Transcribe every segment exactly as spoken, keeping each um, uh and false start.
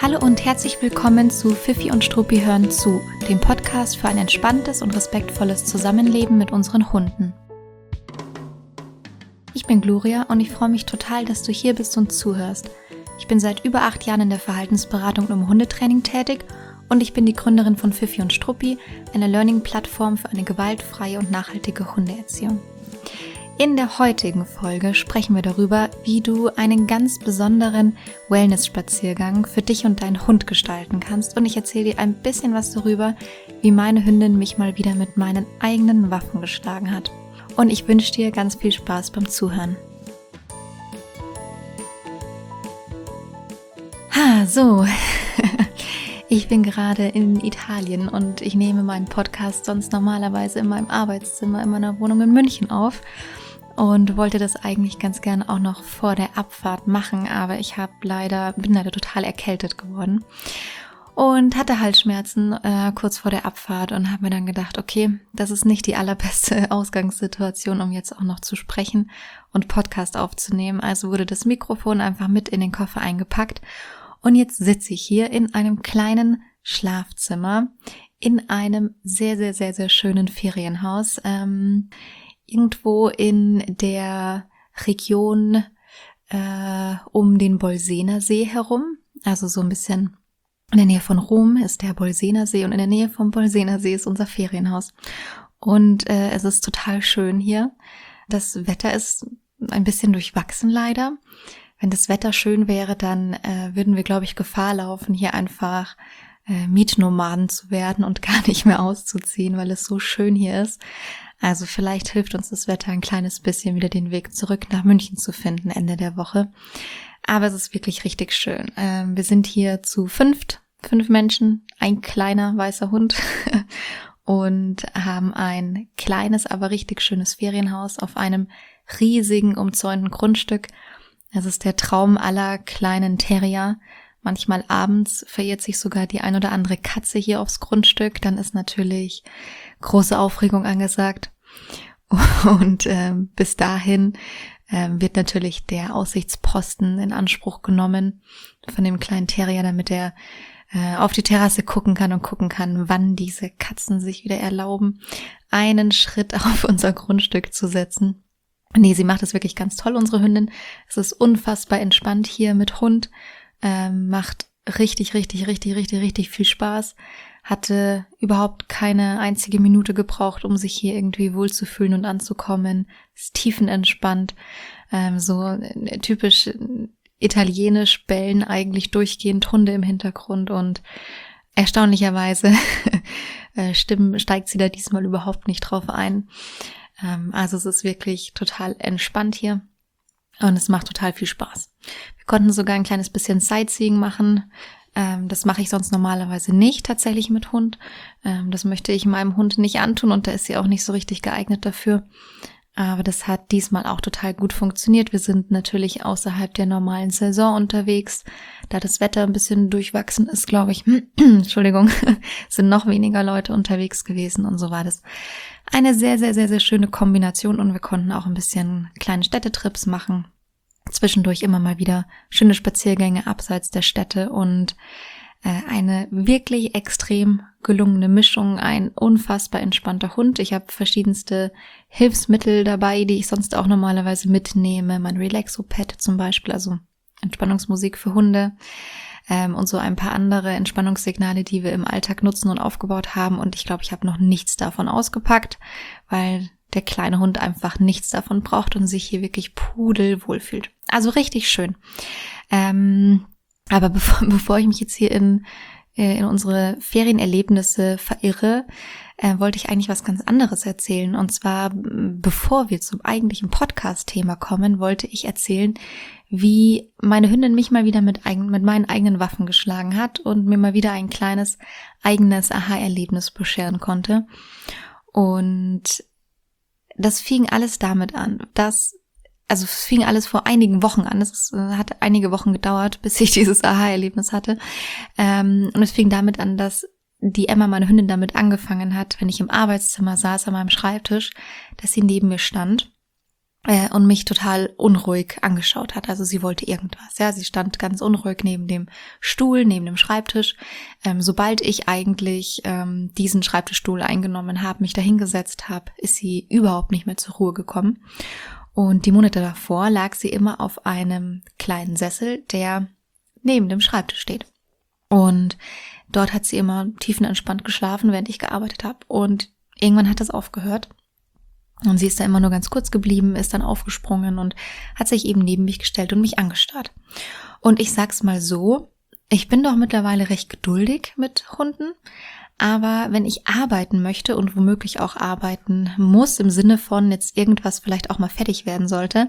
Hallo und herzlich willkommen zu Fifi und Struppi hören zu, dem Podcast für ein entspanntes und respektvolles Zusammenleben mit unseren Hunden. Ich bin Gloria und ich freue mich total, dass du hier bist und zuhörst. Ich bin seit über acht Jahren in der Verhaltensberatung und im Hundetraining tätig und ich bin die Gründerin von Fifi und Struppi, einer Learning-Plattform für eine gewaltfreie und nachhaltige Hundeerziehung. In der heutigen Folge sprechen wir darüber, wie du einen ganz besonderen Wellness-Spaziergang für dich und deinen Hund gestalten kannst. Und ich erzähle dir ein bisschen was darüber, wie meine Hündin mich mal wieder mit meinen eigenen Waffen geschlagen hat. Und ich wünsche dir ganz viel Spaß beim Zuhören. Ha, so. Ich bin gerade in Italien und ich nehme meinen Podcast sonst normalerweise in meinem Arbeitszimmer in meiner Wohnung in München auf und wollte das eigentlich ganz gerne auch noch vor der Abfahrt machen, aber ich habe leider bin leider total erkältet geworden und hatte Halsschmerzen äh, kurz vor der Abfahrt und habe mir dann gedacht, okay, das ist nicht die allerbeste Ausgangssituation, um jetzt auch noch zu sprechen und Podcast aufzunehmen. Also wurde das Mikrofon einfach mit in den Koffer eingepackt. Und jetzt sitze ich hier in einem kleinen Schlafzimmer in einem sehr, sehr, sehr, sehr schönen Ferienhaus, ähm, irgendwo in der Region äh, um den Bolsener See herum, also so ein bisschen in der Nähe von Rom ist der Bolsener See und in der Nähe vom Bolsener See ist unser Ferienhaus. Und äh, es ist total schön hier. Das Wetter ist ein bisschen durchwachsen leider. Wenn das Wetter schön wäre, dann äh, würden wir, glaube ich, Gefahr laufen, hier einfach äh, Mietnomaden zu werden und gar nicht mehr auszuziehen, weil es so schön hier ist. Also vielleicht hilft uns das Wetter ein kleines bisschen, wieder den Weg zurück nach München zu finden, Ende der Woche. Aber es ist wirklich richtig schön. Ähm, wir sind hier zu fünft, fünf Menschen, ein kleiner weißer Hund und haben ein kleines, aber richtig schönes Ferienhaus auf einem riesigen, umzäunten Grundstück. Es ist der Traum aller kleinen Terrier. Manchmal abends verirrt sich sogar die ein oder andere Katze hier aufs Grundstück. Dann ist natürlich große Aufregung angesagt. Und äh, bis dahin äh, wird natürlich der Aussichtsposten in Anspruch genommen von dem kleinen Terrier, damit er äh, auf die Terrasse gucken kann und gucken kann, wann diese Katzen sich wieder erlauben, einen Schritt auf unser Grundstück zu setzen. Nee, sie macht es wirklich ganz toll, unsere Hündin. Es ist unfassbar entspannt hier mit Hund. Ähm, macht richtig, richtig, richtig, richtig, richtig viel Spaß. Hatte überhaupt keine einzige Minute gebraucht, um sich hier irgendwie wohlzufühlen und anzukommen. Ist tiefenentspannt. Ähm, so typisch italienisch bellen eigentlich durchgehend Hunde im Hintergrund und erstaunlicherweise stimmen, steigt sie da diesmal überhaupt nicht drauf ein. Also es ist wirklich total entspannt hier und es macht total viel Spaß. Wir konnten sogar ein kleines bisschen Sightseeing machen. Das mache ich sonst normalerweise nicht tatsächlich mit Hund. Das möchte ich meinem Hund nicht antun und da ist sie auch nicht so richtig geeignet dafür. Aber das hat diesmal auch total gut funktioniert. Wir sind natürlich außerhalb der normalen Saison unterwegs. Da das Wetter ein bisschen durchwachsen ist, glaube ich, Entschuldigung, sind noch weniger Leute unterwegs gewesen und so war das eine sehr, sehr, sehr, sehr schöne Kombination und wir konnten auch ein bisschen kleine Städtetrips machen. Zwischendurch immer mal wieder schöne Spaziergänge abseits der Städte und äh, eine wirklich extrem gelungene Mischung, ein unfassbar entspannter Hund. Ich habe verschiedenste Hilfsmittel dabei, die ich sonst auch normalerweise mitnehme. Mein Relaxo-Pad zum Beispiel, also Entspannungsmusik für Hunde. Ähm, und so ein paar andere Entspannungssignale, die wir im Alltag nutzen und aufgebaut haben. Und ich glaube, ich habe noch nichts davon ausgepackt, weil der kleine Hund einfach nichts davon braucht und sich hier wirklich pudelwohl fühlt. Also richtig schön. Ähm, aber bevor, bevor ich mich jetzt hier in, in unsere Ferienerlebnisse verirre, äh, wollte ich eigentlich was ganz anderes erzählen. Und zwar, bevor wir zum eigentlichen Podcast-Thema kommen, wollte ich erzählen, wie meine Hündin mich mal wieder mit, eigen, mit meinen eigenen Waffen geschlagen hat und mir mal wieder ein kleines eigenes Aha-Erlebnis bescheren konnte. Und das fing alles damit an, dass, also es fing alles vor einigen Wochen an. Es hat einige Wochen gedauert, bis ich dieses Aha-Erlebnis hatte. Und es fing damit an, dass die Emma, meine Hündin, damit angefangen hat, wenn ich im Arbeitszimmer saß an meinem Schreibtisch, dass sie neben mir stand und mich total unruhig angeschaut hat. Also sie wollte irgendwas. Ja, sie stand ganz unruhig neben dem Stuhl, neben dem Schreibtisch. Ähm, sobald ich eigentlich ähm, diesen Schreibtischstuhl eingenommen habe, mich da hingesetzt habe, ist sie überhaupt nicht mehr zur Ruhe gekommen. Und die Monate davor lag sie immer auf einem kleinen Sessel, der neben dem Schreibtisch steht. Und dort hat sie immer tiefenentspannt geschlafen, während ich gearbeitet habe. Und irgendwann hat das aufgehört. Und sie ist da immer nur ganz kurz geblieben, ist dann aufgesprungen und hat sich eben neben mich gestellt und mich angestarrt. Und ich sag's mal so, ich bin doch mittlerweile recht geduldig mit Hunden, aber wenn ich arbeiten möchte und womöglich auch arbeiten muss, im Sinne von jetzt irgendwas vielleicht auch mal fertig werden sollte,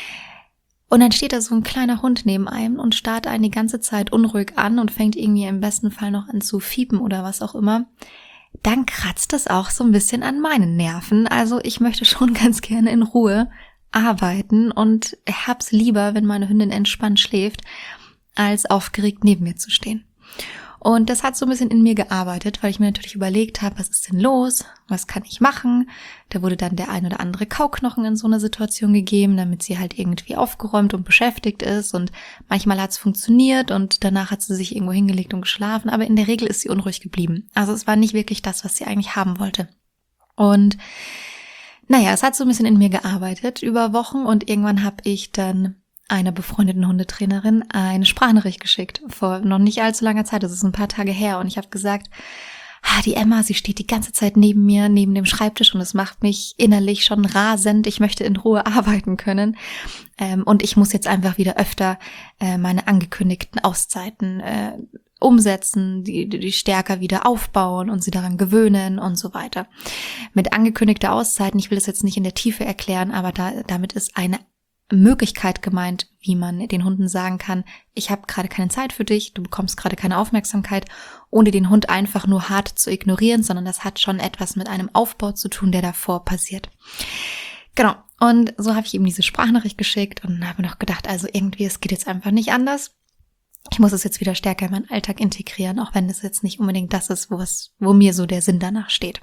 und dann steht da so ein kleiner Hund neben einem und starrt einen die ganze Zeit unruhig an und fängt irgendwie im besten Fall noch an zu fiepen oder was auch immer, dann kratzt das auch so ein bisschen an meinen Nerven. Also ich möchte schon ganz gerne in Ruhe arbeiten und hab's lieber, wenn meine Hündin entspannt schläft, als aufgeregt neben mir zu stehen. Und das hat so ein bisschen in mir gearbeitet, weil ich mir natürlich überlegt habe, was ist denn los? Was kann ich machen? Da wurde dann der ein oder andere Kauknochen in so einer Situation gegeben, damit sie halt irgendwie aufgeräumt und beschäftigt ist. Und manchmal hat es funktioniert und danach hat sie sich irgendwo hingelegt und geschlafen. Aber in der Regel ist sie unruhig geblieben. Also es war nicht wirklich das, was sie eigentlich haben wollte. Und naja, es hat so ein bisschen in mir gearbeitet über Wochen und irgendwann habe ich dann einer befreundeten Hundetrainerin eine Sprachnachricht geschickt, vor noch nicht allzu langer Zeit, das ist ein paar Tage her, und ich habe gesagt, ah, die Emma, sie steht die ganze Zeit neben mir, neben dem Schreibtisch und es macht mich innerlich schon rasend, ich möchte in Ruhe arbeiten können ähm, und ich muss jetzt einfach wieder öfter äh, meine angekündigten Auszeiten äh, umsetzen, die, die stärker wieder aufbauen und sie daran gewöhnen und so weiter. Mit angekündigter Auszeiten, ich will das jetzt nicht in der Tiefe erklären, aber da, damit ist eine Möglichkeit gemeint, wie man den Hunden sagen kann, ich habe gerade keine Zeit für dich, du bekommst gerade keine Aufmerksamkeit, ohne den Hund einfach nur hart zu ignorieren, sondern das hat schon etwas mit einem Aufbau zu tun, der davor passiert. Genau, und so habe ich ihm diese Sprachnachricht geschickt und habe noch gedacht, also irgendwie, es geht jetzt einfach nicht anders. Ich muss es jetzt wieder stärker in meinen Alltag integrieren, auch wenn das jetzt nicht unbedingt das ist, wo, es, wo mir so der Sinn danach steht.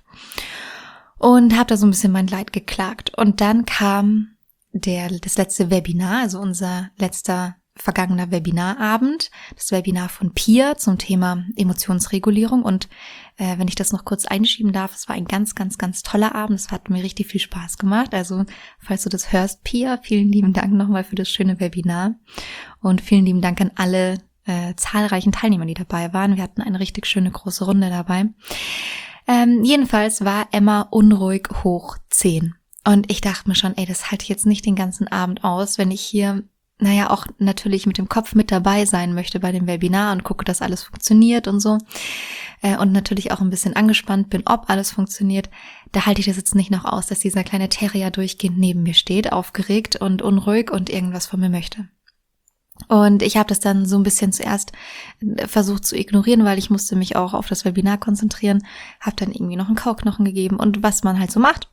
Und habe da so ein bisschen mein Leid geklagt. Und dann kam Der, das letzte Webinar, also unser letzter vergangener Webinarabend, das Webinar von Pia zum Thema Emotionsregulierung. Und äh, wenn ich das noch kurz einschieben darf, es war ein ganz, ganz, ganz toller Abend. Es hat mir richtig viel Spaß gemacht. Also falls du das hörst, Pia, vielen lieben Dank nochmal für das schöne Webinar. Und vielen lieben Dank an alle äh, zahlreichen Teilnehmer, die dabei waren. Wir hatten eine richtig schöne große Runde dabei. Ähm, jedenfalls war Emma unruhig hoch zehn. Und ich dachte mir schon, ey, das halte ich jetzt nicht den ganzen Abend aus, wenn ich hier, naja, auch natürlich mit dem Kopf mit dabei sein möchte bei dem Webinar und gucke, dass alles funktioniert und so. Äh, und natürlich auch ein bisschen angespannt bin, ob alles funktioniert. Da halte ich das jetzt nicht noch aus, dass dieser kleine Terrier durchgehend neben mir steht, aufgeregt und unruhig und irgendwas von mir möchte. Und ich habe das dann so ein bisschen zuerst versucht zu ignorieren, weil ich musste mich auch auf das Webinar konzentrieren, habe dann irgendwie noch einen Kauknochen gegeben und was man halt so macht.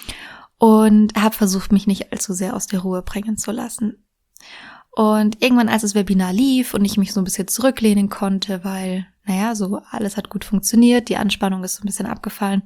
Und habe versucht, mich nicht allzu sehr aus der Ruhe bringen zu lassen. Und irgendwann, als das Webinar lief und ich mich so ein bisschen zurücklehnen konnte, weil, naja, so alles hat gut funktioniert, die Anspannung ist so ein bisschen abgefallen,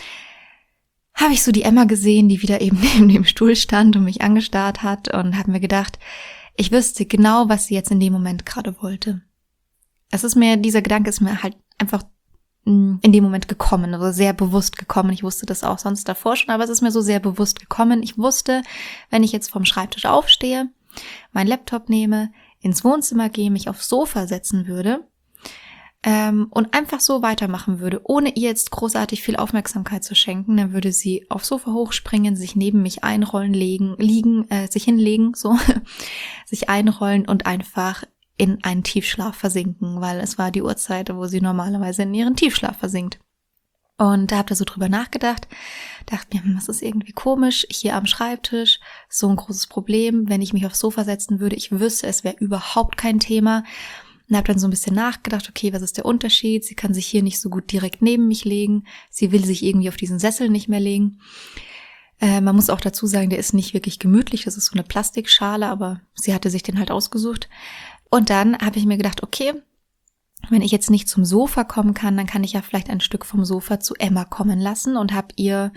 habe ich so die Emma gesehen, die wieder eben neben dem Stuhl stand und mich angestarrt hat und habe mir gedacht, ich wüsste genau, was sie jetzt in dem Moment gerade wollte. Es ist mir, dieser Gedanke ist mir halt einfach in dem Moment gekommen, also sehr bewusst gekommen. Ich wusste das auch sonst davor schon, aber es ist mir so sehr bewusst gekommen. Ich wusste, wenn ich jetzt vom Schreibtisch aufstehe, meinen Laptop nehme, ins Wohnzimmer gehe, mich aufs Sofa setzen würde ähm, und einfach so weitermachen würde, ohne ihr jetzt großartig viel Aufmerksamkeit zu schenken, dann würde sie aufs Sofa hochspringen, sich neben mich einrollen, legen, liegen, äh, sich hinlegen, so, sich einrollen und einfach in einen Tiefschlaf versinken, weil es war die Uhrzeit, wo sie normalerweise in ihren Tiefschlaf versinkt. Und da habe ich so drüber nachgedacht, dachte mir, das ist irgendwie komisch, hier am Schreibtisch, so ein großes Problem, wenn ich mich aufs Sofa setzen würde, ich wüsste, es wäre überhaupt kein Thema. Und habe dann so ein bisschen nachgedacht, okay, was ist der Unterschied? Sie kann sich hier nicht so gut direkt neben mich legen, sie will sich irgendwie auf diesen Sessel nicht mehr legen. Äh, man muss auch dazu sagen, der ist nicht wirklich gemütlich, das ist so eine Plastikschale, aber sie hatte sich den halt ausgesucht. Und dann habe ich mir gedacht, okay, wenn ich jetzt nicht zum Sofa kommen kann, dann kann ich ja vielleicht ein Stück vom Sofa zu Emma kommen lassen und habe ihr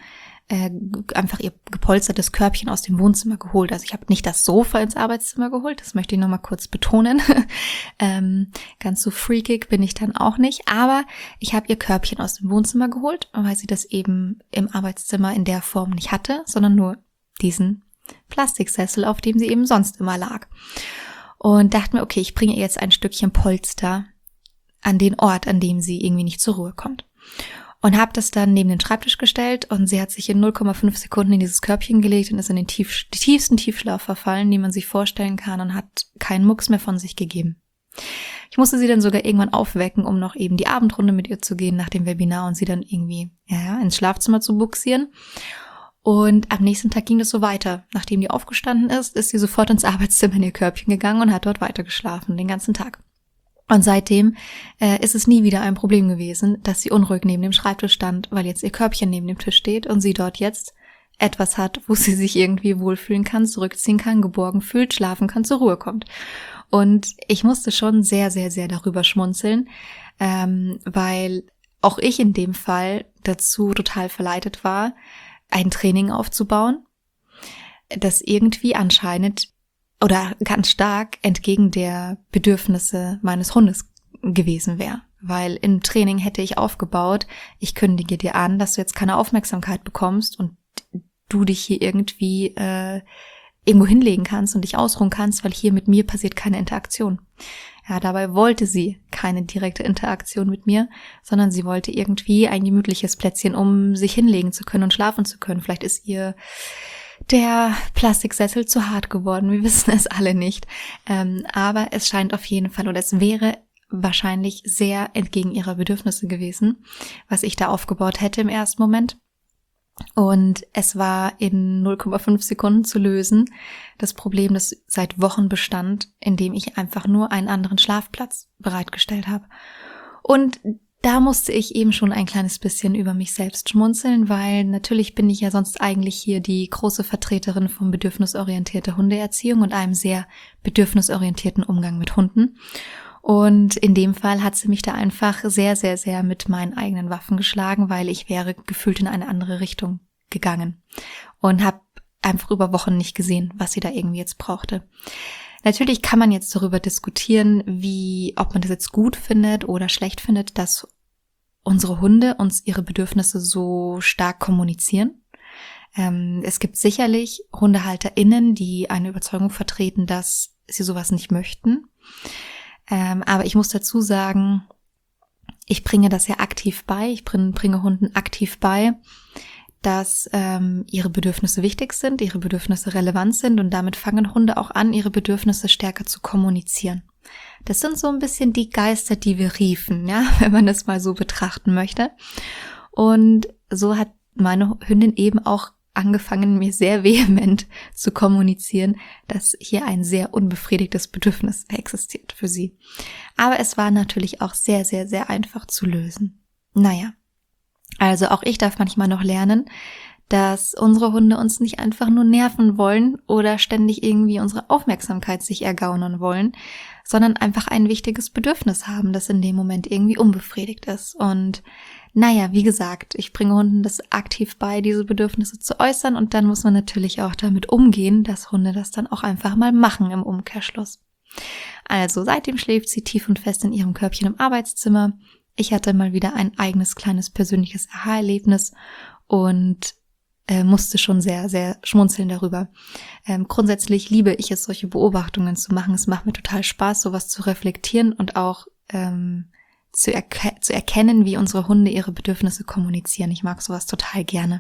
äh, einfach ihr gepolstertes Körbchen aus dem Wohnzimmer geholt. Also ich habe nicht das Sofa ins Arbeitszimmer geholt, das möchte ich nochmal kurz betonen. ähm, ganz so freakig bin ich dann auch nicht, aber ich habe ihr Körbchen aus dem Wohnzimmer geholt, weil sie das eben im Arbeitszimmer in der Form nicht hatte, sondern nur diesen Plastiksessel, auf dem sie eben sonst immer lag. Und dachte mir, okay, ich bringe ihr jetzt ein Stückchen Polster an den Ort, an dem sie irgendwie nicht zur Ruhe kommt. Und habe das dann neben den Schreibtisch gestellt und sie hat sich in null Komma fünf Sekunden in dieses Körbchen gelegt und ist in den tief, die tiefsten Tiefschlaf verfallen, die man sich vorstellen kann, und hat keinen Mucks mehr von sich gegeben. Ich musste sie dann sogar irgendwann aufwecken, um noch eben die Abendrunde mit ihr zu gehen nach dem Webinar und sie dann irgendwie ja, ja, ins Schlafzimmer zu buxieren. Und am nächsten Tag ging das so weiter. Nachdem die aufgestanden ist, ist sie sofort ins Arbeitszimmer in ihr Körbchen gegangen und hat dort weiter geschlafen, den ganzen Tag. Und seitdem äh, ist es nie wieder ein Problem gewesen, dass sie unruhig neben dem Schreibtisch stand, weil jetzt ihr Körbchen neben dem Tisch steht und sie dort jetzt etwas hat, wo sie sich irgendwie wohlfühlen kann, zurückziehen kann, geborgen fühlt, schlafen kann, zur Ruhe kommt. Und ich musste schon sehr, sehr, sehr darüber schmunzeln, ähm, weil auch ich in dem Fall dazu total verleitet war, ein Training aufzubauen, das irgendwie anscheinend oder ganz stark entgegen der Bedürfnisse meines Hundes gewesen wäre. Weil im Training hätte ich aufgebaut, ich kündige dir an, dass du jetzt keine Aufmerksamkeit bekommst und du dich hier irgendwie äh, irgendwo hinlegen kannst und dich ausruhen kannst, weil hier mit mir passiert keine Interaktion. Ja, dabei wollte sie keine direkte Interaktion mit mir, sondern sie wollte irgendwie ein gemütliches Plätzchen, um sich hinlegen zu können und schlafen zu können. Vielleicht ist ihr der Plastiksessel zu hart geworden, wir wissen es alle nicht. Ähm, aber es scheint auf jeden Fall, oder es wäre wahrscheinlich sehr entgegen ihrer Bedürfnisse gewesen, was ich da aufgebaut hätte im ersten Moment. Und es war in null Komma fünf Sekunden zu lösen, das Problem, das seit Wochen bestand, indem ich einfach nur einen anderen Schlafplatz bereitgestellt habe. Und da musste ich eben schon ein kleines bisschen über mich selbst schmunzeln, weil natürlich bin ich ja sonst eigentlich hier die große Vertreterin von bedürfnisorientierter Hundeerziehung und einem sehr bedürfnisorientierten Umgang mit Hunden. Und in dem Fall hat sie mich da einfach sehr, sehr, sehr mit meinen eigenen Waffen geschlagen, weil ich wäre gefühlt in eine andere Richtung gegangen und habe einfach über Wochen nicht gesehen, was sie da irgendwie jetzt brauchte. Natürlich kann man jetzt darüber diskutieren, wie, ob man das jetzt gut findet oder schlecht findet, dass unsere Hunde uns ihre Bedürfnisse so stark kommunizieren. Ähm, es gibt sicherlich HundehalterInnen, die eine Überzeugung vertreten, dass sie sowas nicht möchten. Ähm, aber ich muss dazu sagen, ich bringe das ja aktiv bei, ich bringe, bringe Hunden aktiv bei, dass ähm, ihre Bedürfnisse wichtig sind, ihre Bedürfnisse relevant sind und damit fangen Hunde auch an, ihre Bedürfnisse stärker zu kommunizieren. Das sind so ein bisschen die Geister, die wir riefen, ja, wenn man das mal so betrachten möchte. Und so hat meine Hündin eben auch angefangen, mir sehr vehement zu kommunizieren, dass hier ein sehr unbefriedigtes Bedürfnis existiert für sie. Aber es war natürlich auch sehr, sehr, sehr einfach zu lösen. Naja, also auch ich darf manchmal noch lernen, dass unsere Hunde uns nicht einfach nur nerven wollen oder ständig irgendwie unsere Aufmerksamkeit sich ergaunern wollen, sondern einfach ein wichtiges Bedürfnis haben, das in dem Moment irgendwie unbefriedigt ist. Und naja, wie gesagt, ich bringe Hunden das aktiv bei, diese Bedürfnisse zu äußern, und dann muss man natürlich auch damit umgehen, dass Hunde das dann auch einfach mal machen im Umkehrschluss. Also seitdem schläft sie tief und fest in ihrem Körbchen im Arbeitszimmer. Ich hatte mal wieder ein eigenes kleines persönliches Aha-Erlebnis und äh, musste schon sehr, sehr schmunzeln darüber. Ähm, grundsätzlich liebe ich es, solche Beobachtungen zu machen. Es macht mir total Spaß, sowas zu reflektieren und auch ähm, zu, erke- zu erkennen, wie unsere Hunde ihre Bedürfnisse kommunizieren. Ich mag sowas total gerne.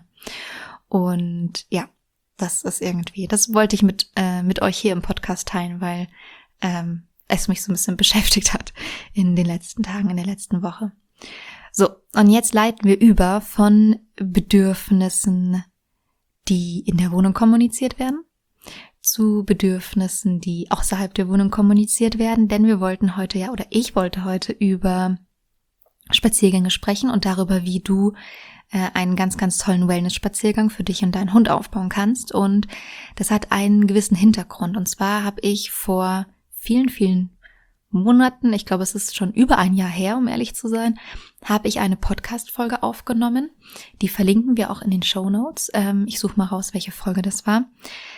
Und ja, das ist irgendwie, das wollte ich mit äh, mit euch hier im Podcast teilen, weil ähm, es mich so ein bisschen beschäftigt hat in den letzten Tagen, in der letzten Woche. So, und jetzt leiten wir über von Bedürfnissen, die in der Wohnung kommuniziert werden, zu Bedürfnissen, die außerhalb der Wohnung kommuniziert werden, denn wir wollten heute ja, oder ich wollte heute über Spaziergänge sprechen und darüber, wie du äh, einen ganz, ganz tollen Wellness-Spaziergang für dich und deinen Hund aufbauen kannst. Und das hat einen gewissen Hintergrund. Und zwar habe ich vor vielen, vielen Monaten, ich glaube, es ist schon über ein Jahr her, um ehrlich zu sein, habe ich eine Podcast-Folge aufgenommen. Die verlinken wir auch in den Shownotes. Ähm, ich suche mal raus, welche Folge das war.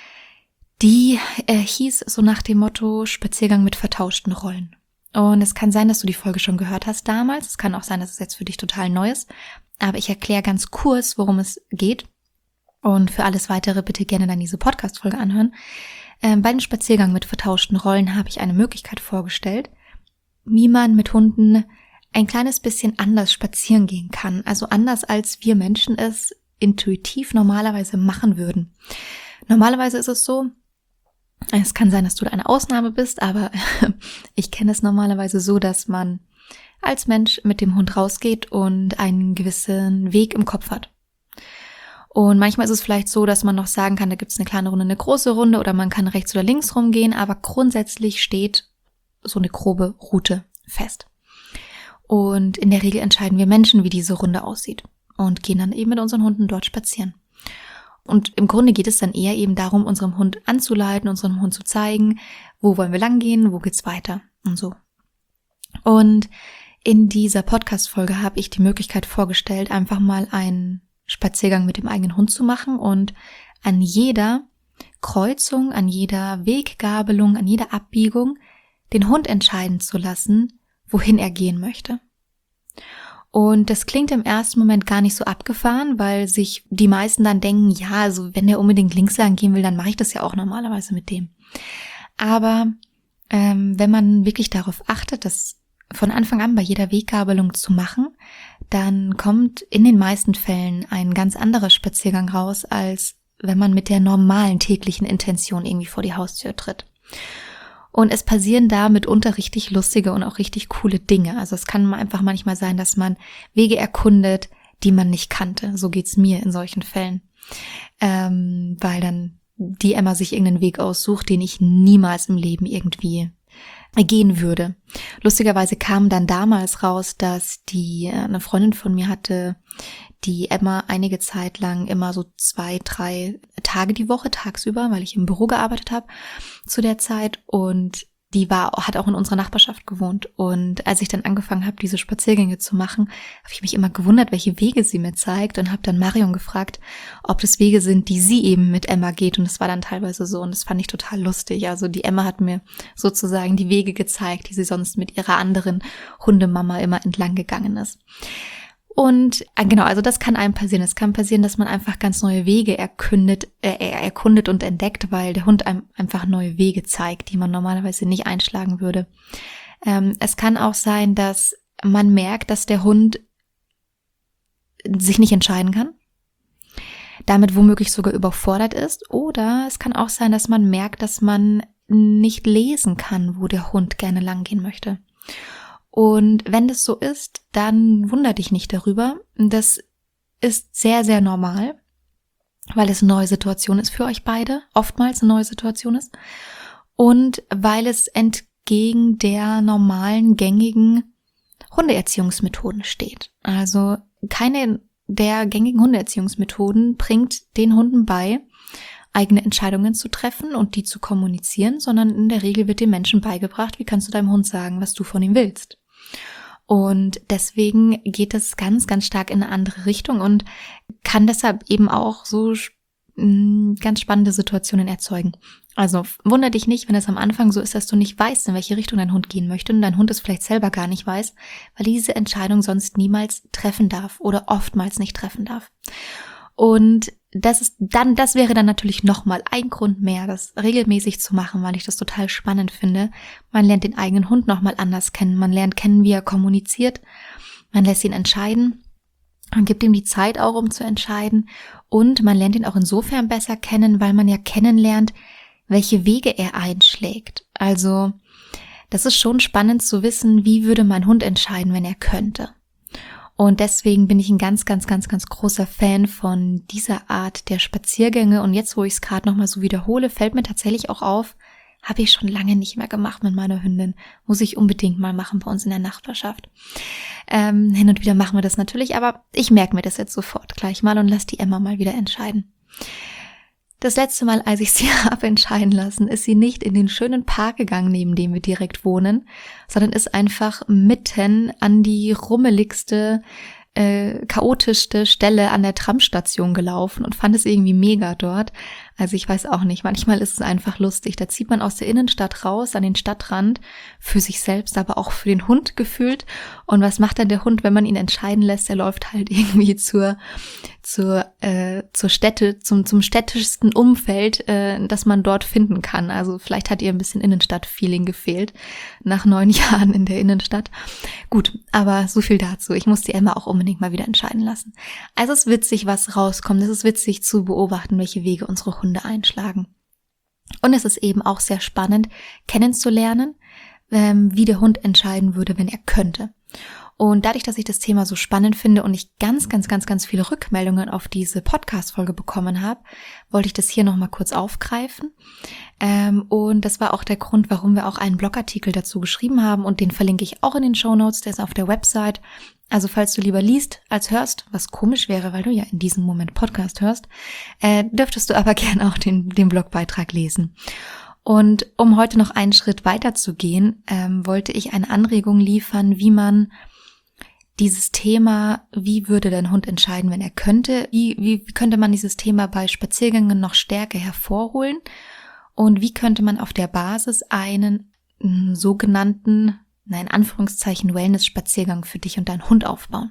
Die äh, hieß so nach dem Motto Spaziergang mit vertauschten Rollen. Und es kann sein, dass du die Folge schon gehört hast damals. Es kann auch sein, dass es jetzt für dich total neu ist. Aber ich erkläre ganz kurz, worum es geht. Und für alles Weitere bitte gerne dann diese Podcast-Folge anhören. Ähm, bei dem Spaziergang mit vertauschten Rollen habe ich eine Möglichkeit vorgestellt, wie man mit Hunden ein kleines bisschen anders spazieren gehen kann. Also anders, als wir Menschen es intuitiv normalerweise machen würden. Normalerweise ist es so, es kann sein, dass du da eine Ausnahme bist, aber ich kenne es normalerweise so, dass man als Mensch mit dem Hund rausgeht und einen gewissen Weg im Kopf hat. Und manchmal ist es vielleicht so, dass man noch sagen kann, da gibt es eine kleine Runde, eine große Runde oder man kann rechts oder links rumgehen, aber grundsätzlich steht so eine grobe Route fest. Und in der Regel entscheiden wir Menschen, wie diese Runde aussieht und gehen dann eben mit unseren Hunden dort spazieren. Und im Grunde geht es dann eher eben darum, unserem Hund anzuleiten, unserem Hund zu zeigen, wo wollen wir lang gehen, wo geht's weiter und so. Und in dieser Podcast-Folge habe ich die Möglichkeit vorgestellt, einfach mal einen Spaziergang mit dem eigenen Hund zu machen und an jeder Kreuzung, an jeder Weggabelung, an jeder Abbiegung den Hund entscheiden zu lassen, wohin er gehen möchte. Und das klingt im ersten Moment gar nicht so abgefahren, weil sich die meisten dann denken, ja, also wenn der unbedingt links lang gehen will, dann mache ich das ja auch normalerweise mit dem. Aber ähm, wenn man wirklich darauf achtet, das von Anfang an bei jeder Weggabelung zu machen, dann kommt in den meisten Fällen ein ganz anderer Spaziergang raus, als wenn man mit der normalen täglichen Intention irgendwie vor die Haustür tritt. Und es passieren da mitunter richtig lustige und auch richtig coole Dinge. Also es kann einfach manchmal sein, dass man Wege erkundet, die man nicht kannte. So geht's mir in solchen Fällen. Ähm, weil dann die Emma sich irgendeinen Weg aussucht, den ich niemals im Leben irgendwie gehen würde. Lustigerweise kam dann damals raus, dass die eine Freundin von mir hatte, die Emma einige Zeit lang immer so zwei, drei Tage die Woche tagsüber, weil ich im Büro gearbeitet habe zu der Zeit, und die war hat auch in unserer Nachbarschaft gewohnt. Und als ich dann angefangen habe, diese Spaziergänge zu machen, habe ich mich immer gewundert, welche Wege sie mir zeigt, und habe dann Marion gefragt, ob das Wege sind, die sie eben mit Emma geht. Und das war dann teilweise so, und das fand ich total lustig. Also die Emma hat mir sozusagen die Wege gezeigt, die sie sonst mit ihrer anderen Hundemama immer entlang gegangen ist. Und genau, also das kann einem passieren. Es kann passieren, dass man einfach ganz neue Wege erkundet, äh, erkundet und entdeckt, weil der Hund einem einfach neue Wege zeigt, die man normalerweise nicht einschlagen würde. Ähm, es kann auch sein, dass man merkt, dass der Hund sich nicht entscheiden kann, damit womöglich sogar überfordert ist. Oder es kann auch sein, dass man merkt, dass man nicht lesen kann, wo der Hund gerne lang gehen möchte. Und wenn das so ist, dann wundere dich nicht darüber. Das ist sehr, sehr normal, weil es eine neue Situation ist für euch beide, oftmals eine neue Situation ist. Und weil es entgegen der normalen, gängigen Hundeerziehungsmethoden steht. Also keine der gängigen Hundeerziehungsmethoden bringt den Hunden bei, eigene Entscheidungen zu treffen und die zu kommunizieren, sondern in der Regel wird dem Menschen beigebracht, wie kannst du deinem Hund sagen, was du von ihm willst. Und deswegen geht es ganz, ganz stark in eine andere Richtung und kann deshalb eben auch so ganz spannende Situationen erzeugen. Also wundere dich nicht, wenn es am Anfang so ist, dass du nicht weißt, in welche Richtung dein Hund gehen möchte und dein Hund es vielleicht selber gar nicht weiß, weil diese Entscheidung sonst niemals treffen darf oder oftmals nicht treffen darf. Und das ist dann, das wäre dann natürlich nochmal ein Grund mehr, das regelmäßig zu machen, weil ich das total spannend finde. Man lernt den eigenen Hund nochmal anders kennen. Man lernt kennen, wie er kommuniziert. Man lässt ihn entscheiden. Man gibt ihm die Zeit auch, um zu entscheiden. Und man lernt ihn auch insofern besser kennen, weil man ja kennenlernt, welche Wege er einschlägt. Also, das ist schon spannend zu wissen, wie würde mein Hund entscheiden, wenn er könnte. Und deswegen bin ich ein ganz, ganz, ganz, ganz großer Fan von dieser Art der Spaziergänge. Und jetzt, wo ich es gerade nochmal so wiederhole, fällt mir tatsächlich auch auf, habe ich schon lange nicht mehr gemacht mit meiner Hündin. Muss ich unbedingt mal machen bei uns in der Nachbarschaft. Ähm, hin und wieder machen wir das natürlich, aber ich merke mir das jetzt sofort gleich mal und lasse die Emma mal wieder entscheiden. Das letzte Mal, als ich sie habe entscheiden lassen, ist sie nicht in den schönen Park gegangen, neben dem wir direkt wohnen, sondern ist einfach mitten an die rummeligste, äh, chaotischste Stelle an der Tramstation gelaufen und fand es irgendwie mega dort. Also ich weiß auch nicht, manchmal ist es einfach lustig. Da zieht man aus der Innenstadt raus, an den Stadtrand, für sich selbst, aber auch für den Hund gefühlt. Und was macht dann der Hund, wenn man ihn entscheiden lässt? Er läuft halt irgendwie zur zur äh, zur Städte, zum zum städtischsten Umfeld, äh, das man dort finden kann. Also vielleicht hat ihr ein bisschen Innenstadt-Feeling gefehlt nach neun Jahren in der Innenstadt. Gut, aber so viel dazu. Ich muss die Emma auch unbedingt mal wieder entscheiden lassen. Also es ist witzig, was rauskommt. Es ist witzig zu beobachten, welche Wege unsere Hunde einschlagen. Und es ist eben auch sehr spannend, kennenzulernen, ähm, wie der Hund entscheiden würde, wenn er könnte. Und dadurch, dass ich das Thema so spannend finde und ich ganz, ganz, ganz, ganz viele Rückmeldungen auf diese Podcast-Folge bekommen habe, wollte ich das hier nochmal kurz aufgreifen. Ähm, und das war auch der Grund, warum wir auch einen Blogartikel dazu geschrieben haben und den verlinke ich auch in den Shownotes, der ist auf der Website. Also falls du lieber liest als hörst, was komisch wäre, weil du ja in diesem Moment Podcast hörst, äh, dürftest du aber gerne auch den, den Blogbeitrag lesen. Und um heute noch einen Schritt weiter zu gehen, ähm, wollte ich eine Anregung liefern, wie man dieses Thema, wie würde dein Hund entscheiden, wenn er könnte, wie, wie könnte man dieses Thema bei Spaziergängen noch stärker hervorholen und wie könnte man auf der Basis einen m, sogenannten, na in Anführungszeichen, Wellness-Spaziergang für dich und deinen Hund aufbauen.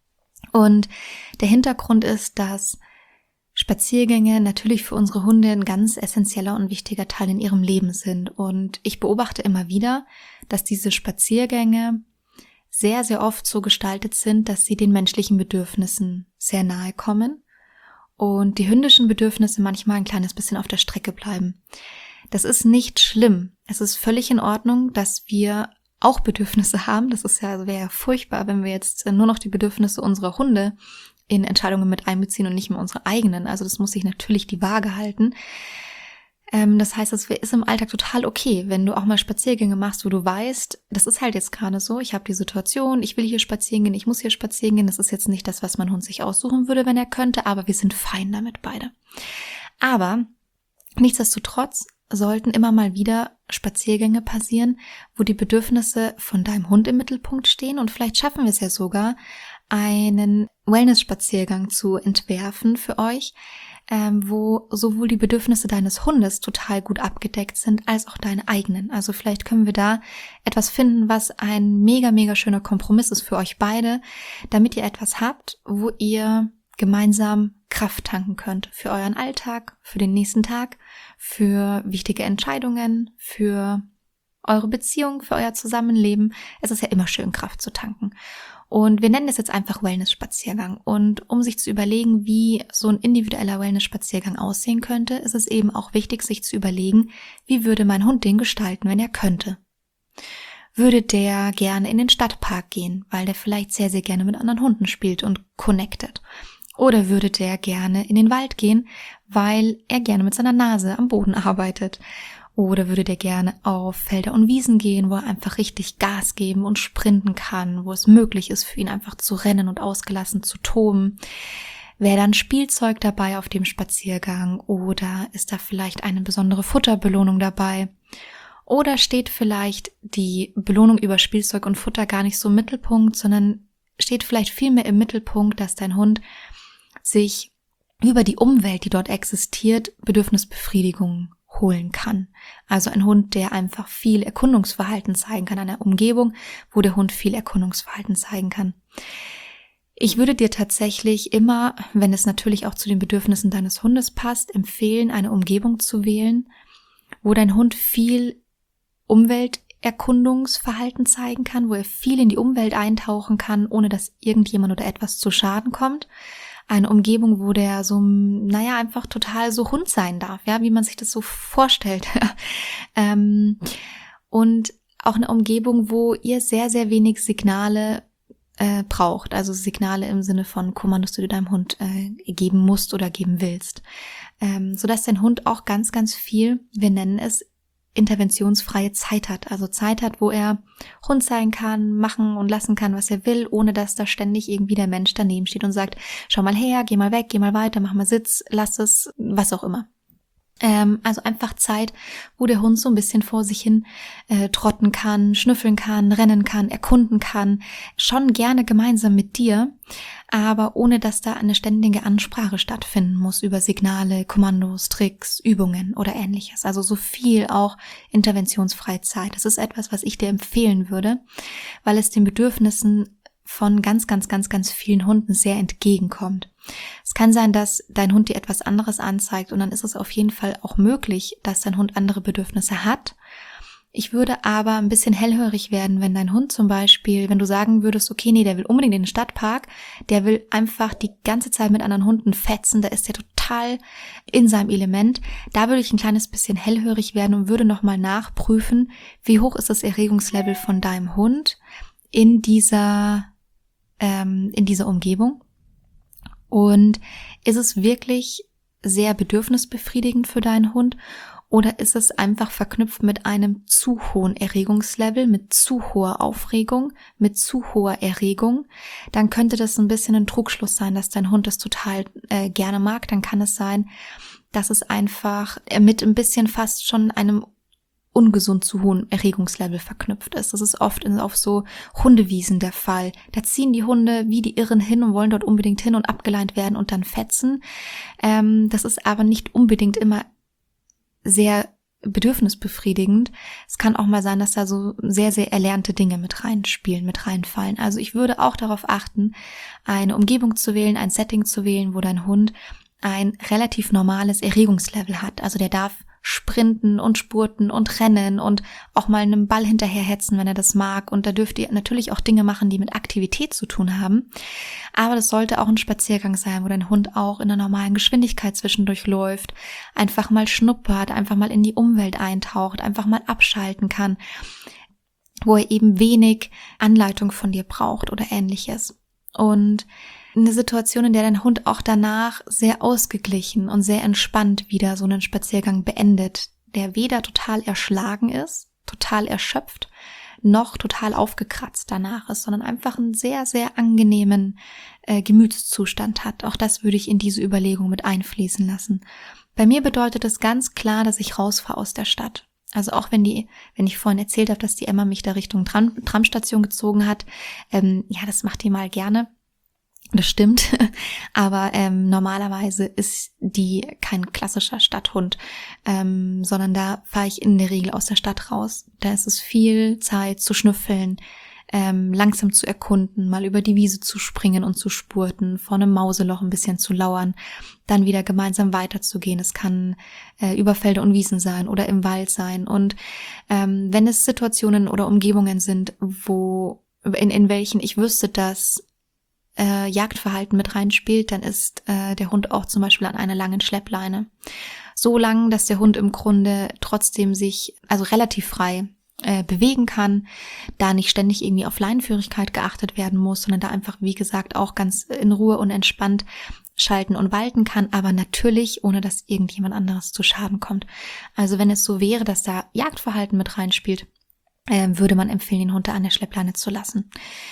Und der Hintergrund ist, dass Spaziergänge natürlich für unsere Hunde ein ganz essentieller und wichtiger Teil in ihrem Leben sind. Und ich beobachte immer wieder, dass diese Spaziergänge sehr, sehr oft so gestaltet sind, dass sie den menschlichen Bedürfnissen sehr nahe kommen und die hündischen Bedürfnisse manchmal ein kleines bisschen auf der Strecke bleiben. Das ist nicht schlimm. Es ist völlig in Ordnung, dass wir auch Bedürfnisse haben. Das ist ja, wäre ja furchtbar, wenn wir jetzt nur noch die Bedürfnisse unserer Hunde in Entscheidungen mit einbeziehen und nicht mehr unsere eigenen. Also das muss sich natürlich die Waage halten. Ähm, das heißt, es ist im Alltag total okay, wenn du auch mal Spaziergänge machst, wo du weißt, das ist halt jetzt gerade so, ich habe die Situation, ich will hier spazieren gehen, ich muss hier spazieren gehen. Das ist jetzt nicht das, was mein Hund sich aussuchen würde, wenn er könnte, aber wir sind fein damit beide. Aber nichtsdestotrotz sollten immer mal wieder Spaziergänge passieren, wo die Bedürfnisse von deinem Hund im Mittelpunkt stehen und vielleicht schaffen wir es ja sogar, einen Wellness-Spaziergang zu entwerfen für euch, ähm, wo sowohl die Bedürfnisse deines Hundes total gut abgedeckt sind, als auch deine eigenen. Also vielleicht können wir da etwas finden, was ein mega, mega schöner Kompromiss ist für euch beide, damit ihr etwas habt, wo ihr gemeinsam Kraft tanken könnt für euren Alltag, für den nächsten Tag, für wichtige Entscheidungen, für eure Beziehung, für euer Zusammenleben. Es ist ja immer schön, Kraft zu tanken. Und wir nennen das jetzt einfach Wellness-Spaziergang. Und um sich zu überlegen, wie so ein individueller Wellness-Spaziergang aussehen könnte, ist es eben auch wichtig, sich zu überlegen, wie würde mein Hund den gestalten, wenn er könnte. Würde der gerne in den Stadtpark gehen, weil der vielleicht sehr, sehr gerne mit anderen Hunden spielt und connected? Oder würde der gerne in den Wald gehen, weil er gerne mit seiner Nase am Boden arbeitet? Oder würde der gerne auf Felder und Wiesen gehen, wo er einfach richtig Gas geben und sprinten kann, wo es möglich ist für ihn einfach zu rennen und ausgelassen zu toben? Wäre dann Spielzeug dabei auf dem Spaziergang oder ist da vielleicht eine besondere Futterbelohnung dabei? Oder steht vielleicht die Belohnung über Spielzeug und Futter gar nicht so im Mittelpunkt, sondern steht vielleicht vielmehr im Mittelpunkt, dass dein Hund sich über die Umwelt, die dort existiert, Bedürfnisbefriedigung holen kann. Also ein Hund, der einfach viel Erkundungsverhalten zeigen kann, eine Umgebung, wo der Hund viel Erkundungsverhalten zeigen kann. Ich würde dir tatsächlich immer, wenn es natürlich auch zu den Bedürfnissen deines Hundes passt, empfehlen, eine Umgebung zu wählen, wo dein Hund viel Umwelterkundungsverhalten zeigen kann, wo er viel in die Umwelt eintauchen kann, ohne dass irgendjemand oder etwas zu Schaden kommt. Eine Umgebung, wo der so, naja, einfach total so Hund sein darf, ja, wie man sich das so vorstellt. ähm, und auch eine Umgebung, wo ihr sehr, sehr wenig Signale äh, braucht. Also Signale im Sinne von Kommandos, die du deinem Hund äh, geben musst oder geben willst. Ähm, sodass dein Hund auch ganz, ganz viel, wir nennen es, interventionsfreie Zeit hat, also Zeit hat, wo er Hund sein kann, machen und lassen kann, was er will, ohne dass da ständig irgendwie der Mensch daneben steht und sagt, schau mal her, geh mal weg, geh mal weiter, mach mal Sitz, lass es, was auch immer. Ähm, also einfach Zeit, wo der Hund so ein bisschen vor sich hin äh, trotten kann, schnüffeln kann, rennen kann, erkunden kann. Schon gerne gemeinsam mit dir, aber ohne dass da eine ständige Ansprache stattfinden muss über Signale, Kommandos, Tricks, Übungen oder ähnliches. Also so viel auch interventionsfreie Zeit. Das ist etwas, was ich dir empfehlen würde, weil es den Bedürfnissen von ganz, ganz, ganz, ganz vielen Hunden sehr entgegenkommt. Es kann sein, dass dein Hund dir etwas anderes anzeigt und dann ist es auf jeden Fall auch möglich, dass dein Hund andere Bedürfnisse hat. Ich würde aber ein bisschen hellhörig werden, wenn dein Hund zum Beispiel, wenn du sagen würdest, okay, nee, der will unbedingt in den Stadtpark, der will einfach die ganze Zeit mit anderen Hunden fetzen, da ist der total in seinem Element. Da würde ich ein kleines bisschen hellhörig werden und würde nochmal nachprüfen, wie hoch ist das Erregungslevel von deinem Hund in dieser in dieser Umgebung und ist es wirklich sehr bedürfnisbefriedigend für deinen Hund oder ist es einfach verknüpft mit einem zu hohen Erregungslevel, mit zu hoher Aufregung, mit zu hoher Erregung, dann könnte das ein bisschen ein Trugschluss sein, dass dein Hund das total äh, gerne mag. Dann kann es sein, dass es einfach mit ein bisschen fast schon einem ungesund zu hohen Erregungslevel verknüpft ist. Das ist oft in, auf so Hundewiesen der Fall. Da ziehen die Hunde wie die Irren hin und wollen dort unbedingt hin und abgeleint werden und dann fetzen. Ähm, das ist aber nicht unbedingt immer sehr bedürfnisbefriedigend. Es kann auch mal sein, dass da so sehr, sehr erlernte Dinge mit reinspielen, mit reinfallen. Also ich würde auch darauf achten, eine Umgebung zu wählen, ein Setting zu wählen, wo dein Hund ein relativ normales Erregungslevel hat. Also der darf sprinten und spurten und rennen und auch mal einem Ball hinterherhetzen, wenn er das mag. Und da dürft ihr natürlich auch Dinge machen, die mit Aktivität zu tun haben. Aber das sollte auch ein Spaziergang sein, wo dein Hund auch in einer normalen Geschwindigkeit zwischendurch läuft, einfach mal schnuppert, einfach mal in die Umwelt eintaucht, einfach mal abschalten kann, wo er eben wenig Anleitung von dir braucht oder ähnliches. Und eine Situation, in der dein Hund auch danach sehr ausgeglichen und sehr entspannt wieder so einen Spaziergang beendet, der weder total erschlagen ist, total erschöpft, noch total aufgekratzt danach ist, sondern einfach einen sehr, sehr angenehmen äh, Gemütszustand hat. Auch das würde ich in diese Überlegung mit einfließen lassen. Bei mir bedeutet es ganz klar, dass ich rausfahre aus der Stadt. Also auch wenn die, wenn ich vorhin erzählt habe, dass die Emma mich da Richtung Tram, Tramstation gezogen hat, ähm, ja, das macht die mal gerne. Das stimmt, aber ähm, normalerweise ist die kein klassischer Stadthund, ähm, sondern da fahre ich in der Regel aus der Stadt raus. Da ist es viel Zeit zu schnüffeln, ähm, langsam zu erkunden, mal über die Wiese zu springen und zu spurten, vor einem Mauseloch ein bisschen zu lauern, dann wieder gemeinsam weiterzugehen. Es kann äh, über Felder und Wiesen sein oder im Wald sein. Und ähm, wenn es Situationen oder Umgebungen sind, wo in, in welchen ich wüsste, dass Äh, Jagdverhalten mit reinspielt, dann ist äh, der Hund auch zum Beispiel an einer langen Schleppleine. So lang, dass der Hund im Grunde trotzdem sich, also relativ frei äh, bewegen kann, da nicht ständig irgendwie auf Leinenführigkeit geachtet werden muss, sondern da einfach, wie gesagt, auch ganz in Ruhe und entspannt schalten und walten kann, aber natürlich ohne, dass irgendjemand anderes zu Schaden kommt. Also wenn es so wäre, dass da Jagdverhalten mit reinspielt, äh, würde man empfehlen, den Hund da an der Schleppleine zu lassen.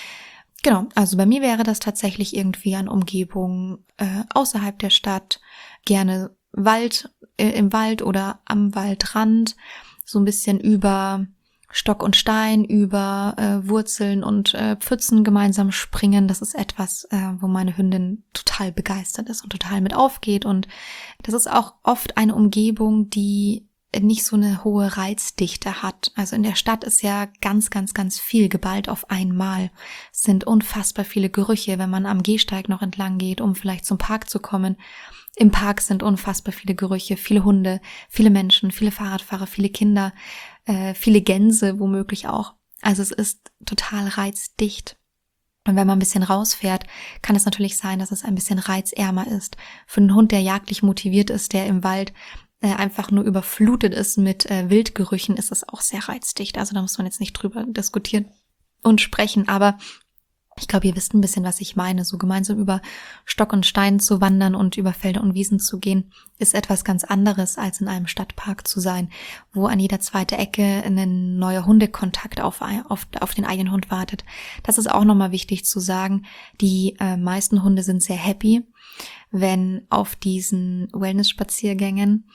Genau, also bei mir wäre das tatsächlich irgendwie an Umgebung äh, außerhalb der Stadt, gerne Wald, äh, im Wald oder am Waldrand, so ein bisschen über Stock und Stein, über äh, Wurzeln und äh, Pfützen gemeinsam springen. Das ist etwas, äh, wo meine Hündin total begeistert ist und total mit aufgeht. Und das ist auch oft eine Umgebung, die nicht so eine hohe Reizdichte hat. Also in der Stadt ist ja ganz, ganz, ganz viel geballt auf einmal. Es sind unfassbar viele Gerüche, wenn man am Gehsteig noch entlang geht, um vielleicht zum Park zu kommen. Im Park sind unfassbar viele Gerüche, viele Hunde, viele Menschen, viele Fahrradfahrer, viele Kinder, äh, viele Gänse womöglich auch. Also es ist total reizdicht. Und wenn man ein bisschen rausfährt, kann es natürlich sein, dass es ein bisschen reizärmer ist. Für einen Hund, der jagdlich motiviert ist, der im Wald einfach nur überflutet ist mit äh, Wildgerüchen, ist es auch sehr reizdicht. Also da muss man jetzt nicht drüber diskutieren und sprechen. Aber ich glaube, ihr wisst ein bisschen, was ich meine. So gemeinsam über Stock und Stein zu wandern und über Felder und Wiesen zu gehen, ist etwas ganz anderes, als in einem Stadtpark zu sein, wo an jeder zweiten Ecke ein neuer Hundekontakt auf, auf, auf den eigenen Hund wartet. Das ist auch nochmal wichtig zu sagen. Die äh, meisten Hunde sind sehr happy, wenn auf diesen Wellness-Spaziergängen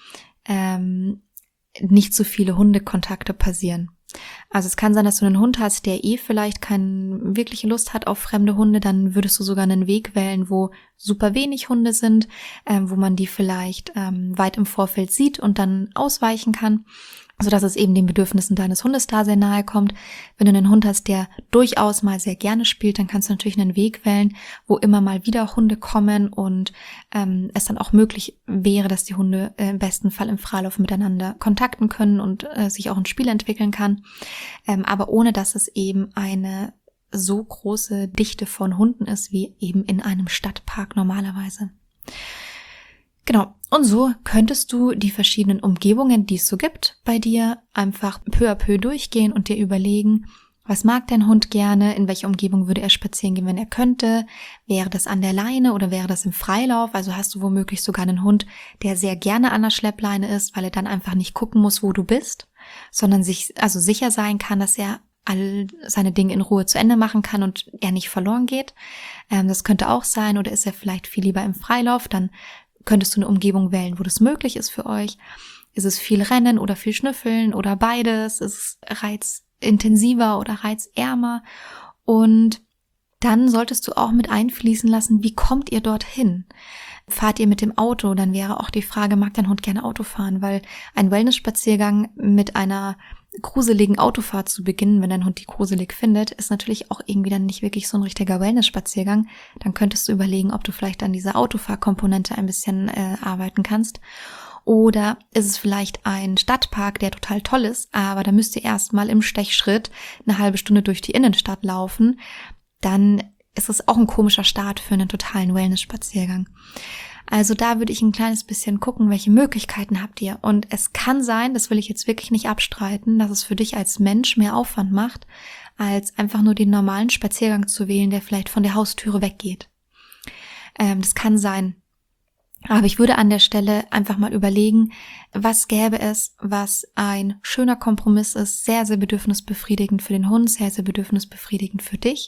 ähm, nicht so viele Hundekontakte passieren. Also es kann sein, dass du einen Hund hast, der eh vielleicht keine wirkliche Lust hat auf fremde Hunde, dann würdest du sogar einen Weg wählen, wo super wenig Hunde sind, ähm, wo man die vielleicht ähm, weit im Vorfeld sieht und dann ausweichen kann, sodass es eben den Bedürfnissen deines Hundes da sehr nahe kommt. Wenn du einen Hund hast, der durchaus mal sehr gerne spielt, dann kannst du natürlich einen Weg wählen, wo immer mal wieder Hunde kommen und ähm, es dann auch möglich wäre, dass die Hunde äh, im besten Fall im Freilauf miteinander kontakten können und äh, sich auch ein Spiel entwickeln kann, ähm, aber ohne dass es eben eine so große Dichte von Hunden ist, wie eben in einem Stadtpark normalerweise. Genau, und so könntest du die verschiedenen Umgebungen, die es so gibt, bei dir einfach peu à peu durchgehen und dir überlegen, was mag dein Hund gerne, in welcher Umgebung würde er spazieren gehen, wenn er könnte, wäre das an der Leine oder wäre das im Freilauf, also hast du womöglich sogar einen Hund, der sehr gerne an der Schleppleine ist, weil er dann einfach nicht gucken muss, wo du bist, sondern sich also sicher sein kann, dass er all seine Dinge in Ruhe zu Ende machen kann und er nicht verloren geht. Ähm, das könnte auch sein, oder ist er vielleicht viel lieber im Freilauf, dann könntest du eine Umgebung wählen, wo das möglich ist für euch. Ist es viel Rennen oder viel Schnüffeln oder beides? Ist es reizintensiver oder reizärmer? Und dann solltest du auch mit einfließen lassen, wie kommt ihr dorthin? Fahrt ihr mit dem Auto? Dann wäre auch die Frage, mag dein Hund gerne Auto fahren? Weil ein Wellness-Spaziergang mit einer gruseligen Autofahrt zu beginnen, wenn dein Hund die gruselig findet, ist natürlich auch irgendwie dann nicht wirklich so ein richtiger Wellness-Spaziergang. Dann könntest du überlegen, ob du vielleicht an dieser Autofahrkomponente ein bisschen äh, arbeiten kannst. Oder ist es vielleicht ein Stadtpark, der total toll ist, aber da müsst ihr erstmal im Stechschritt eine halbe Stunde durch die Innenstadt laufen. Dann ist es auch ein komischer Start für einen totalen Wellness-Spaziergang. Also da würde ich ein kleines bisschen gucken, welche Möglichkeiten habt ihr. Und es kann sein, das will ich jetzt wirklich nicht abstreiten, dass es für dich als Mensch mehr Aufwand macht, als einfach nur den normalen Spaziergang zu wählen, der vielleicht von der Haustüre weggeht. Ähm, das kann sein. Aber ich würde an der Stelle einfach mal überlegen, was gäbe es, was ein schöner Kompromiss ist, sehr, sehr bedürfnisbefriedigend für den Hund, sehr, sehr bedürfnisbefriedigend für dich.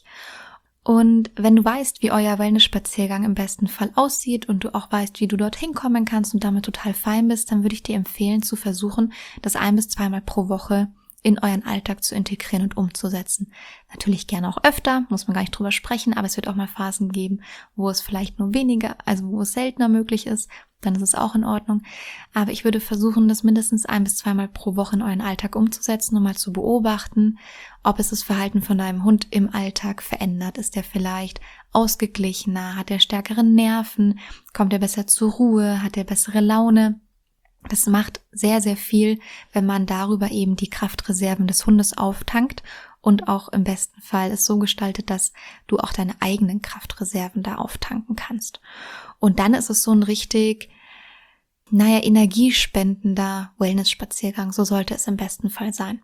Und wenn du weißt, wie euer Wellness-Spaziergang im besten Fall aussieht und du auch weißt, wie du dorthin kommen kannst und damit total fein bist, dann würde ich dir empfehlen, zu versuchen, das ein- bis zweimal pro Woche in euren Alltag zu integrieren und umzusetzen. Natürlich gerne auch öfter, muss man gar nicht drüber sprechen, aber es wird auch mal Phasen geben, wo es vielleicht nur weniger, also wo es seltener möglich ist, dann ist es auch in Ordnung. Aber ich würde versuchen, das mindestens ein- bis zweimal pro Woche in euren Alltag umzusetzen, um mal zu beobachten, ob es das Verhalten von deinem Hund im Alltag verändert. Ist er vielleicht ausgeglichener? Hat er stärkere Nerven? Kommt er besser zur Ruhe? Hat er bessere Laune? Das macht sehr, sehr viel, wenn man darüber eben die Kraftreserven des Hundes auftankt und auch im besten Fall es so gestaltet, dass du auch deine eigenen Kraftreserven da auftanken kannst. Und dann ist es so ein richtig, naja, energiespendender Wellness-Spaziergang. So sollte es im besten Fall sein.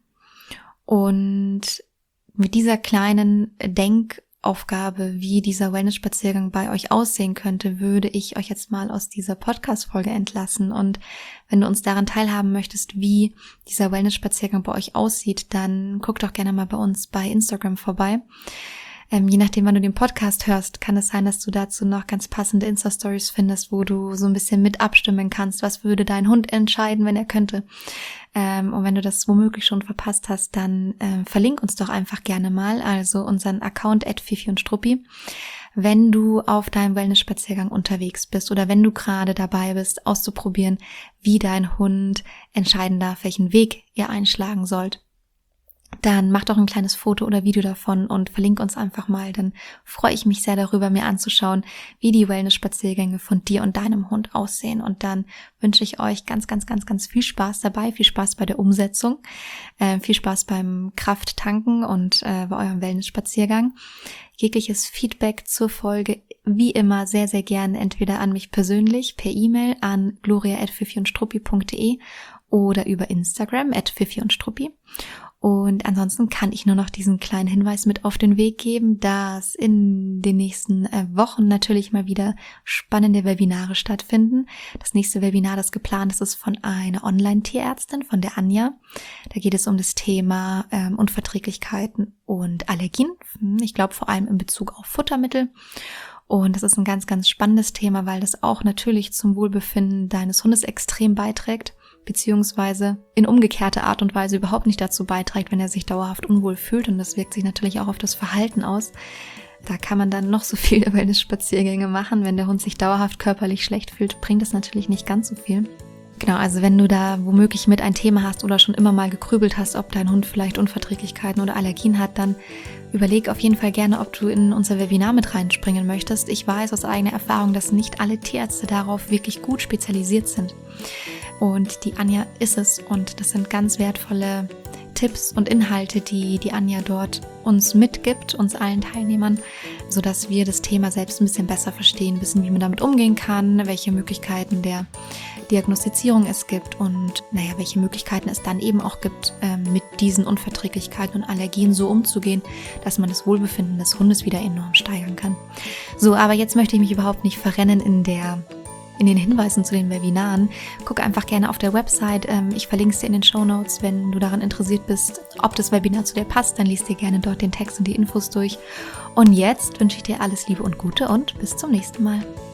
Und mit dieser kleinen Denkaufgabe, wie dieser Wellness-Spaziergang bei euch aussehen könnte, würde ich euch jetzt mal aus dieser Podcast-Folge entlassen. Und wenn du uns daran teilhaben möchtest, wie dieser Wellness-Spaziergang bei euch aussieht, dann guck doch gerne mal bei uns bei Instagram vorbei. Ähm, je nachdem, wann du den Podcast hörst, kann es sein, dass du dazu noch ganz passende Insta-Stories findest, wo du so ein bisschen mit abstimmen kannst. Was würde dein Hund entscheiden, wenn er könnte? Ähm, und wenn du das womöglich schon verpasst hast, dann äh, verlink uns doch einfach gerne mal, also unseren Account at Fifi und Struppi, wenn du auf deinem Wellness-Spaziergang unterwegs bist oder wenn du gerade dabei bist, auszuprobieren, wie dein Hund entscheiden darf, welchen Weg ihr einschlagen sollt. Dann mach doch ein kleines Foto oder Video davon und verlink uns einfach mal. Dann freue ich mich sehr darüber, mir anzuschauen, wie die Wellness-Spaziergänge von dir und deinem Hund aussehen. Und dann wünsche ich euch ganz, ganz, ganz, ganz viel Spaß dabei, viel Spaß bei der Umsetzung, äh, viel Spaß beim Krafttanken und äh, bei eurem Wellness-Spaziergang. Jegliches Feedback zur Folge wie immer sehr, sehr gerne entweder an mich persönlich per E-Mail an gloria at fifi und struppi punkt de oder über Instagram at fifi und struppi. Und ansonsten kann ich nur noch diesen kleinen Hinweis mit auf den Weg geben, dass in den nächsten Wochen natürlich mal wieder spannende Webinare stattfinden. Das nächste Webinar, das geplant ist, ist von einer Online-Tierärztin, von der Anja. Da geht es um das Thema ähm, Unverträglichkeiten und Allergien. Ich glaube vor allem in Bezug auf Futtermittel. Und das ist ein ganz, ganz spannendes Thema, weil das auch natürlich zum Wohlbefinden deines Hundes extrem beiträgt. beziehungsweise in umgekehrter Art und Weise überhaupt nicht dazu beiträgt, wenn er sich dauerhaft unwohl fühlt. Und das wirkt sich natürlich auch auf das Verhalten aus. Da kann man dann noch so viele Wellness-Spaziergänge machen. Wenn der Hund sich dauerhaft körperlich schlecht fühlt, bringt das natürlich nicht ganz so viel. Genau, also wenn du da womöglich mit ein Thema hast oder schon immer mal gegrübelt hast, ob dein Hund vielleicht Unverträglichkeiten oder Allergien hat, dann überleg auf jeden Fall gerne, ob du in unser Webinar mit reinspringen möchtest. Ich weiß aus eigener Erfahrung, dass nicht alle Tierärzte darauf wirklich gut spezialisiert sind. Und die Anja ist es, und das sind ganz wertvolle Tipps und Inhalte, die die Anja dort uns mitgibt, uns allen Teilnehmern, sodass wir das Thema selbst ein bisschen besser verstehen, wissen, wie man damit umgehen kann, welche Möglichkeiten der Diagnostizierung es gibt und naja, welche Möglichkeiten es dann eben auch gibt, ähm, mit diesen Unverträglichkeiten und Allergien so umzugehen, dass man das Wohlbefinden des Hundes wieder enorm steigern kann. So, aber jetzt möchte ich mich überhaupt nicht verrennen in der in den Hinweisen zu den Webinaren. Guck einfach gerne auf der Website. Ich verlinke es dir in den Shownotes, wenn du daran interessiert bist, ob das Webinar zu dir passt, dann liest dir gerne dort den Text und die Infos durch. Und jetzt wünsche ich dir alles Liebe und Gute und bis zum nächsten Mal.